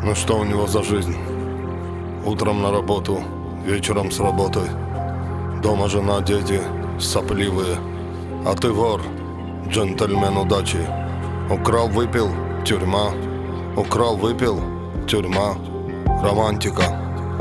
Ну что у него за жизнь? Утром на работу, вечером с работы. Дома жена, дети, сопливые. А ты вор, джентльмен удачи. Украл, выпил, тюрьма. Украл, выпил, тюрьма. Романтика.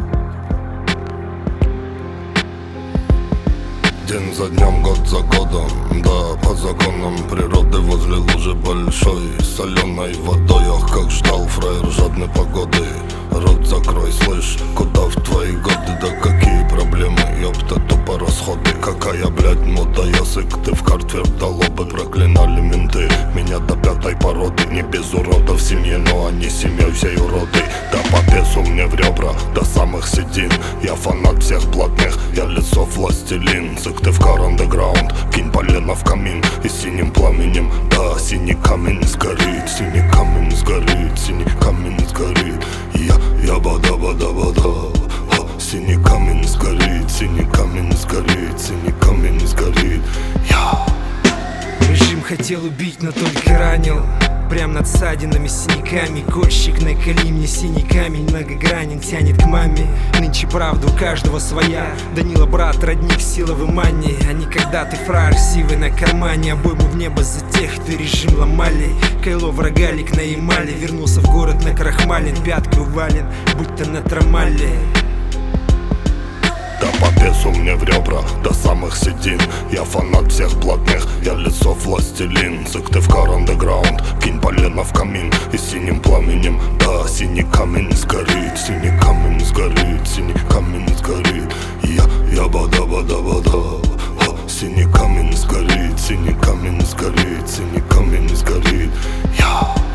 День за днем, год за годом, да, по законам природы. Возле лужи большой, соленой водой. Ах, как ждал фраер жадной погоды. Рот закрой, слышь, куда в твои годы? Да какие проблемы, ёпта, тупо расходы. Какая, блядь, мода, язык, ты в карте вдало бы. Проклинали менты меня до пятой породы. Не без уродов в семье, но они семьей всей уроды. Да по бесу мне в ребра, до самых седин. Я фанат всех блатных, я лицо властелин. Сыктывкар андеграунд, кинь полено в камин. И синим пламенем, да, синий камень сгорит. Синий камень сгорит, синий камень сгорит. Я бада-бада-бада. Синий камень сгорит, синий камень сгорит, синий камень сгорит. Режим хотел убить, но только ранил. Прям над ссадинами, синяками. Кольщик наколи мне синий камень. Многогранен, тянет к маме. Нынче правда у каждого своя. Данила брат, родник, сила в имании. А не когда ты фраер сивый на кармане. Обойму в небо за тех, кто режим ломали. Кайло врагалик на эмали. Вернулся в город на крахмалин. Пяткой увален, будь то на трамале. Да по бесу мне в ребра, до самых седин. Я фанат всех блатных, я лицо властелин. Сыктывкар андеграунд, кинь полено в камин. И синим пламенем, да, синий камень сгорит. Синий камень сгорит, синий камень сгорит. Я бада-бада-бада. Синий камень сгорит, синий камень сгорит, синий камень сгорит.